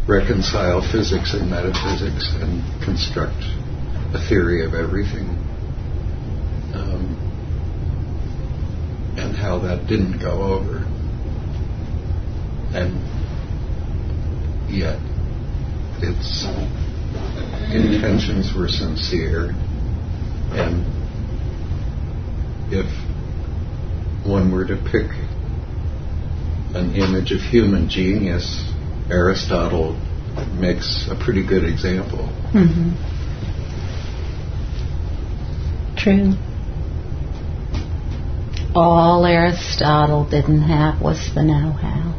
reconcile physics and metaphysics and construct a theory of everything, and how that didn't go over. And yet its intentions were sincere, and if one were to pick an image of human genius, Aristotle makes a pretty good example. Mm-hmm. True. All Aristotle didn't have was the know-how.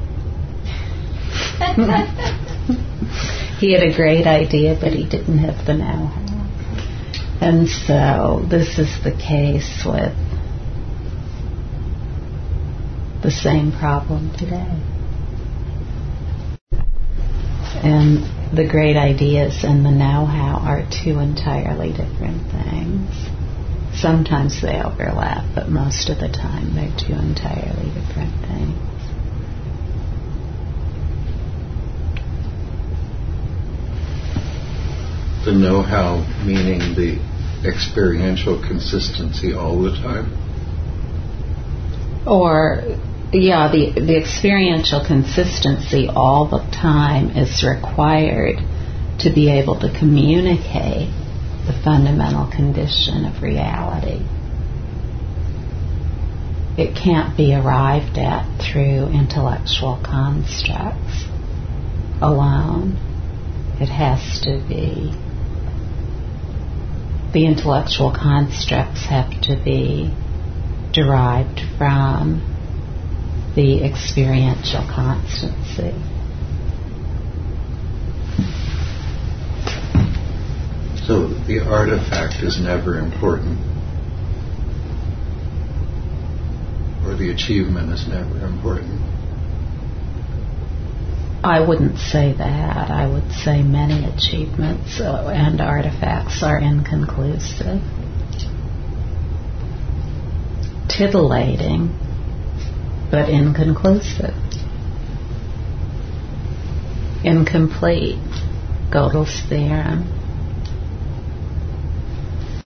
He had a great idea, but he didn't have the know-how. And so this is the case with the same problem today. And the great ideas and the know-how are two entirely different things. Sometimes they overlap, but most of the time they're two entirely different things. The know-how meaning the experiential consistency all the time? Or, yeah, the experiential consistency all the time is required to be able to communicate the fundamental condition of reality. It can't be arrived at through intellectual constructs alone. It has to be, the intellectual constructs have to be derived from the experiential constancy. So the artifact is never important, or the achievement is never important. I wouldn't say that. I would say many achievements and artifacts are inconclusive. Titillating, but inconclusive. Incomplete. Gödel's theorem.